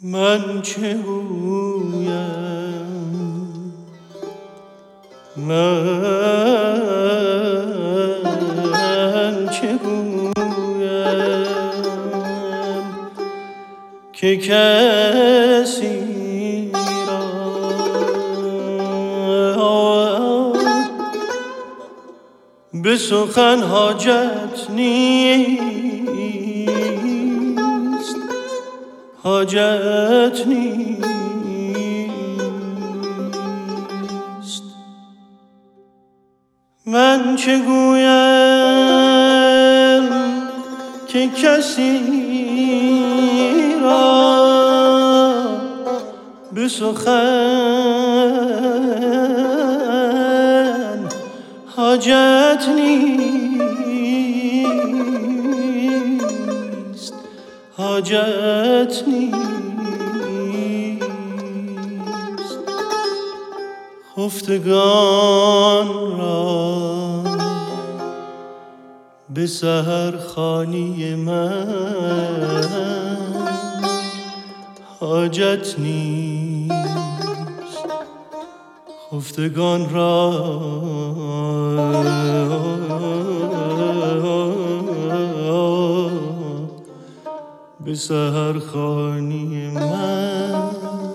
من چه گویم من چه گویم که کسی را به سخن حاجت نیست، حاجت نیست. من چه گویم که کسی را به سخن حاجت نیست، حاجت نیست. خفتگان را به سحرخوانی من حاجت نیست. خفتگان را به سحرخوانی من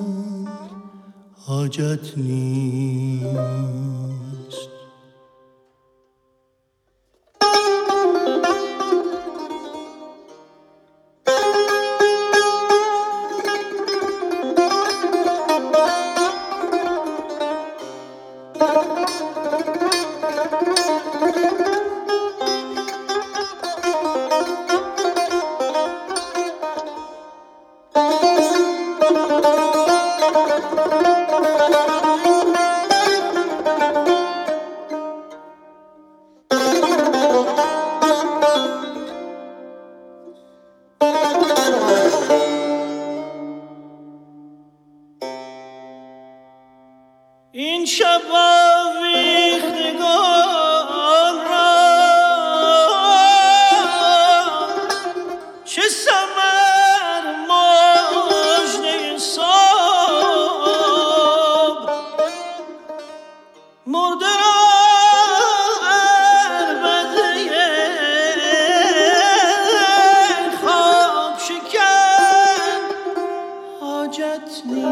حاجت نیست. این شب آویختگان را چه ثمر مژده صبح، مرده را عربده خواب شکن حاجت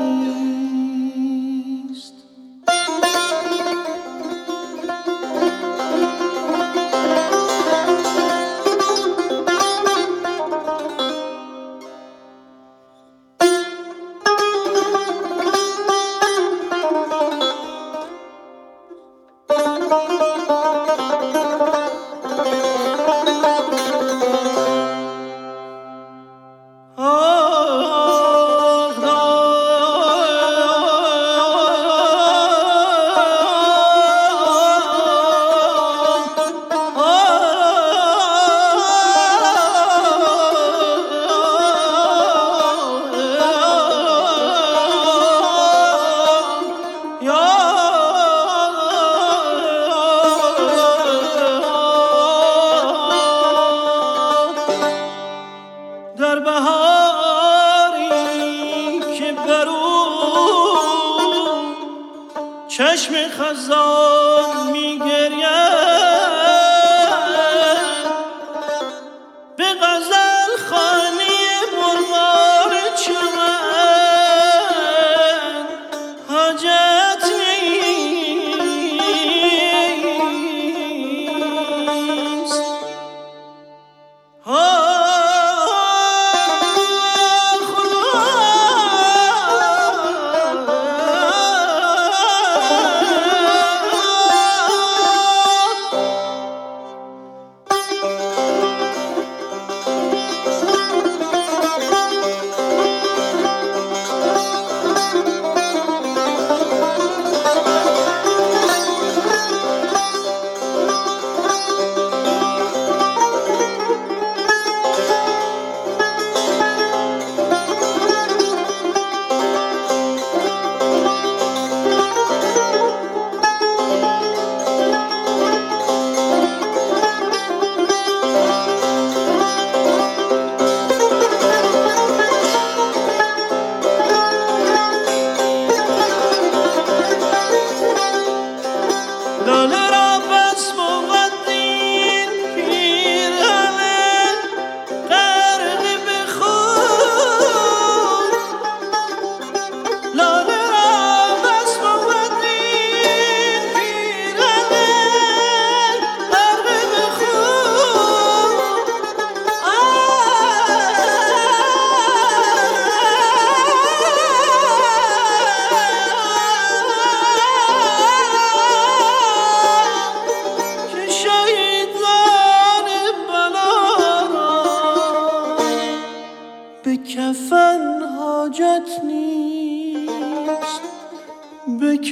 نیست. در بهاری که برو چشم خزان می گرید، به غزل خوانی مرغان چمن حاجت نیست.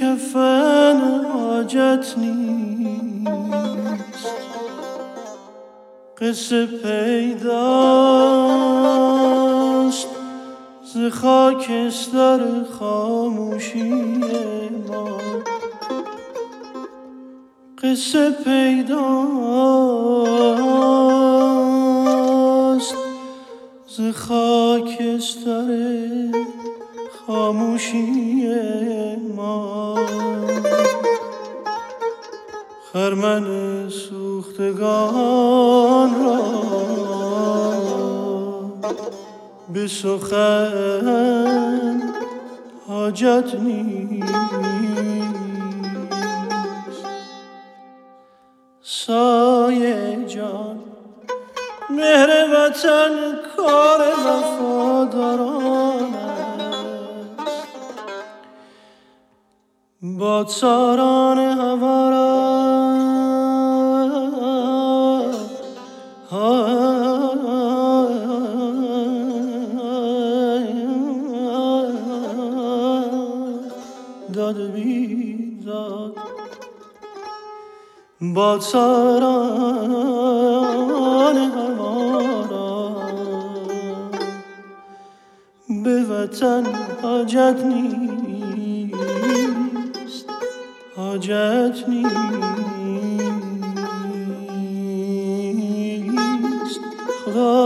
کفن حاجت نیست، قصه پیداست ز خاکستر خاموشی ما، قصه پیداست ز خاکستر خاموشی ما. خرمن سوختگان را به سخن حاجت نیست، سایه جان مهر وطن کار وفاداران است، بادساران هوا را داد بیداد، بادساران هوا را به وطن حاجت نیست، حاجت نیست. خدا